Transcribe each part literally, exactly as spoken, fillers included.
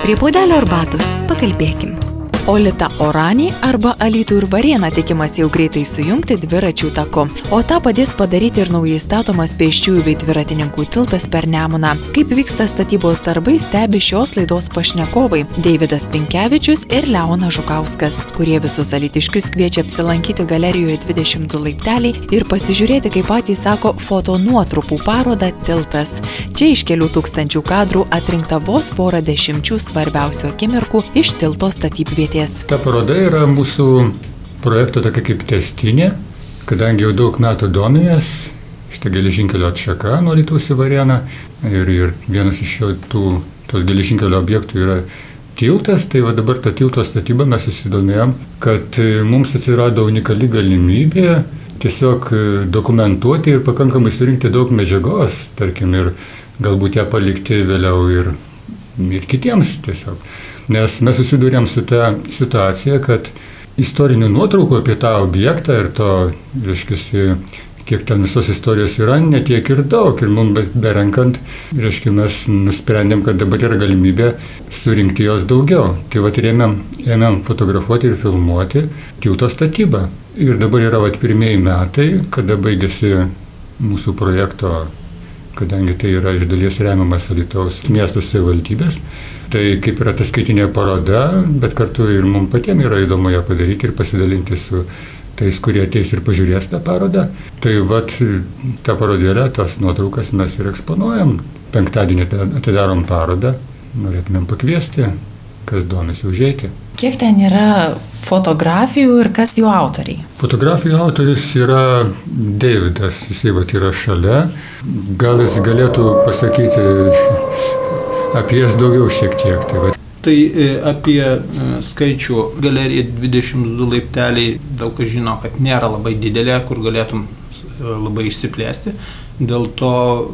Prie puodelio arbatos pakalbėkim. Olita Oranį arba Alytų ir Varėną tikimas jau greitai sujungti dviračių taku, o tą padės padaryti ir naujai statomas pėsčiųjų bei dviratininkų tiltas per Nemuną. Kaip vyksta statybos darbai, stebi šios laidos pašnekovai Deividas Pinkevičius ir Leonas Žukauskas, kurie visus alytiškius kviečia apsilankyti galerijoje dvidešimt du laipteliai ir pasižiūrėti, kaip patys sako, fotonuotrupų parodą Tiltas. Čia iš kelių tūkstančių kadrų atrinkta vos porą dešimčių svarbiausių akimirkų iš tilto statybvietės. Ta paroda yra mūsų projekto tokia kaip tęstinė, kadangi jau daug metų domimės šitą geležinkelio atšaką nuo Alytaus į Varėną ir, ir vienas iš jo tų, tos geležinkelio objektų yra tiltas, tai va dabar tą tilto statybą mes susidomėjom, kad mums atsirado unikali galimybė tiesiog dokumentuoti ir pakankamai surinkti daug medžiagos, tarkim, ir galbūt ją palikti vėliau ir ir kitiems tiesiog. Nes mes susidūrėm su ta situacija, kad istorinių nuotraukų apie tą objektą ir to, reiškia, kiek ten visos istorijos yra, netiek ir daug. Ir mums berenkant, reiškia, mes nusprendėm, kad dabar yra galimybė surinkti jos daugiau. Tai vat ir ėmėm, ėmėm fotografuoti ir filmuoti tilto statybą. Ir dabar yra vat pirmieji metai, kada baigėsi mūsų projekto, kadangi tai yra iš dalies remiamas Alytaus miesto savivaldybės. Tai kaip yra ta skaitinė paroda, bet kartu ir mums patiems yra įdomu ją padaryti ir pasidalinti su tais, kurie ateis ir pažiūrės tą parodą. Tai vat tą parodėlę, tas nuotraukas mes ir eksponuojam. Penktadienį atidarom parodą, norėtumėm pakviesti, kas domisi užeiti. Kiek ten yra fotografijų ir kas jų autoriai? Fotografijų autorius yra Deividas, jisai vat yra šalia. Gal jis galėtų pasakyti apie jas daugiau šiek tiek. Tai, vat. Tai apie skaičių galerija dvidešimt du laipteliai daug kas žino, kad nėra labai didelė, kur galėtum labai išsiplėsti. Dėl to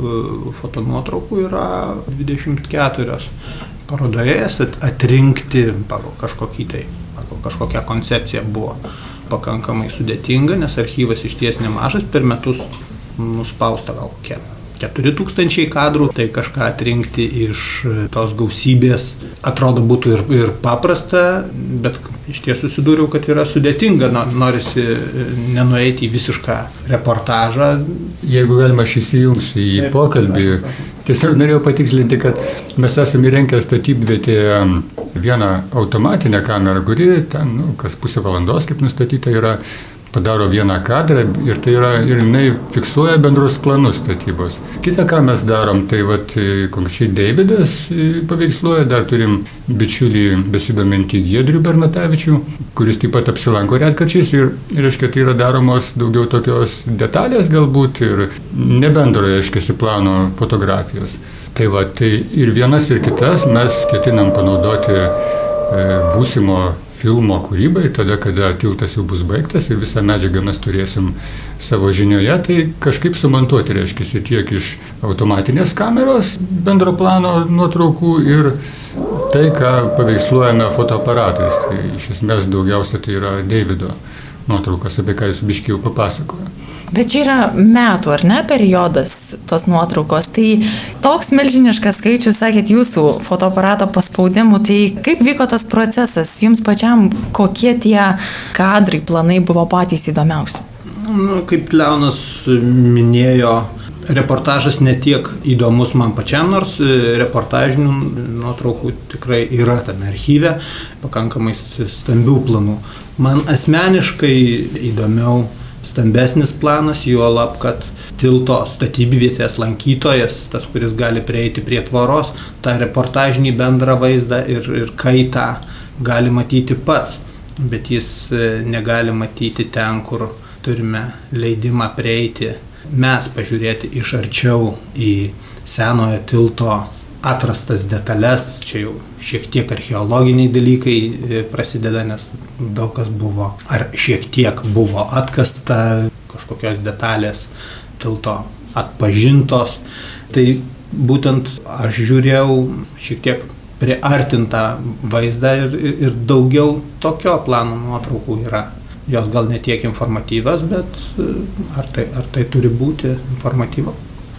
fotonuotraukų yra dvidešimt keturios. Parodoje atrinkti pagal kažkokį tai, pagal kažkokią koncepciją buvo pakankamai sudėtinga, nes archyvas išties nemažas, per metus nuspausta gal kokie keturi tūkstančiai kadrų, tai kažką atrinkti iš tos gausybės atrodo būtų ir, ir paprasta, bet iš ties susidūriau, kad yra sudėtinga, norisi nenueiti į visišką reportažą. Jeigu galima, aš įsijungsiu į pokalbį. Tiesiog norėjau patikslinti, kad mes esame įrenkę statybvietėje vieną automatinę kamerą, kuri ten, nu, kas pusę valandos, kaip nustatyta, yra padaro vieną kadrą ir tai yra, ir jinai fiksuoja bendrus planus statybos. Kita, ką mes darom, tai vat konkrečiai Deividas paveiksluoja, dar turim bičiulį besidomintį Giedrių Bernatavičių, kuris taip pat apsilanko retkarčiais ir, reiškia, tai yra daromos daugiau tokios detalės galbūt ir nebendrojo, reiškia, plano fotografijos. Tai va, tai ir vienas ir kitas mes ketinam panaudoti e, būsimo filmo kūrybai, tada, kada tiltas jau bus baigtas ir visą medžiagą mes turėsim savo žinioje, tai kažkaip sumontuoti, reiškia, tiek iš automatinės kameros bendro plano nuotraukų ir tai, ką paveiksluojame fotoaparatais. Tai iš esmės daugiausia tai yra Deivido nuotraukos, apie ką jūs biškiai jau papasakojo. Bet čia yra metų, ar ne, periodas tos nuotraukos. Tai toks milžiniškas skaičius, sakėt, jūsų fotoaparato paspaudimų, tai kaip vyko tas procesas? Jums pačiam kokie tie kadrai, planai buvo patys įdomiausi? Nu, kaip Leonas minėjo, reportažas netiek įdomus man pačiam, nors reportažinių nuotraukų tikrai yra tame archyve, pakankamai stambių planų. Man asmeniškai įdomiau stambesnis planas, juolab, kad tilto statybvietės lankytojas, tas, kuris gali prieiti prie tvoros, tą reportažinį bendrą vaizdą ir, ir kaitą gali matyti pats, bet jis negali matyti ten, kur turime leidimą prieiti. Mes pažiūrėti iš arčiau į senojo tilto atrastas detalės, čia jau šiek tiek archeologiniai dalykai prasideda, nes daug kas buvo, ar šiek tiek buvo atkasta, kažkokios detalės tilto atpažintos. Tai būtent aš žiūrėjau šiek tiek priartintą vaizdą ir, ir daugiau tokio plano nuotraukų yra. Jos gal ne tiek informatyvios, bet ar tai, ar tai turi būti informatyvu?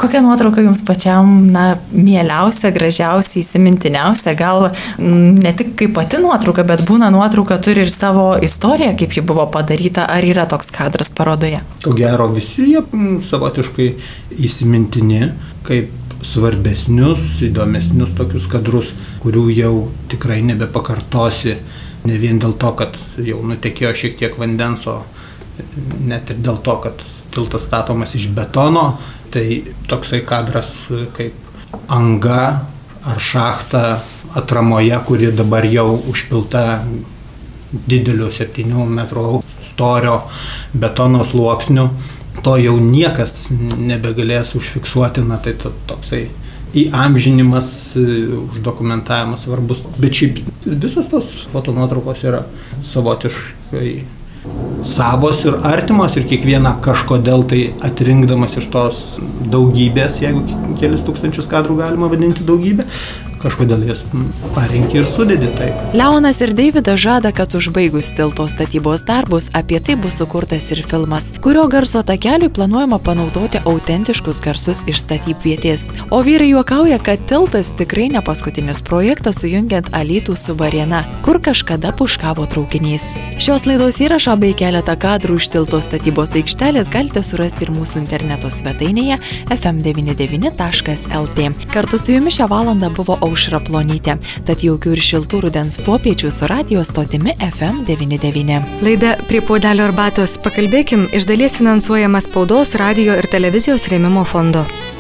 Kokia nuotrauka jums pačiam, na, mieliausia, gražiausia, įsimintiniausia? Gal m, ne tik kaip pati nuotrauka, bet būna nuotrauka turi ir savo istoriją, kaip ji buvo padaryta, ar yra toks kadras parodoje? Ko gero visi jie m, savotiškai įsimintini, kaip svarbesnius, įdomesnius tokius kadrus, kurių jau tikrai nebepakartosi, ne vien dėl to, kad jau nutekėjo šiek tiek vandens, o net ir dėl to, kad tiltas statomas iš betono. Tai toksai kadras kaip anga ar šachta atramoje, kuri dabar jau užpilta dideliu septynių metrų storio betono sluoksniu, to jau niekas nebegalės užfiksuoti, na tai toksai įamžinimas, uždokumentavimas svarbus. Bet šiaip visos tos fotonuotraukos yra savotiškai savos ir artimos ir kiekvieną kažkodėl tai atrinkdamas iš tos daugybės, jeigu kelis tūkstančius kadrų galima vadinti daugybę, kažkodėl jas parinki ir sudedi taip. Leonas ir Deividas žada, kad užbaigus tilto statybos darbus apie tai bus sukurtas ir filmas, kurio garso takeliui planuojama panaudoti autentiškus garsus iš statybvietės. O vyrai juokauja, kad tiltas tikrai ne paskutinis projektas sujungiant Alytų su Varėna, kur kažkada puškavo traukinys. Šios laidos įrašą bei keletą kadrų iš tilto statybos aikštelės galite surasti ir mūsų interneto svetainėje ef em devyni devyni taškas el tė. Kartu su jumis šią valandą buvo Aušra Plonytė, tad jaukių ir šiltų rudens popiečių su radijo stotimi ef em devyni devyni. Laida Prie puodelio arbatos pakalbėkim iš dalies finansuojama spaudos, radijo ir televizijos rėmimo fondo.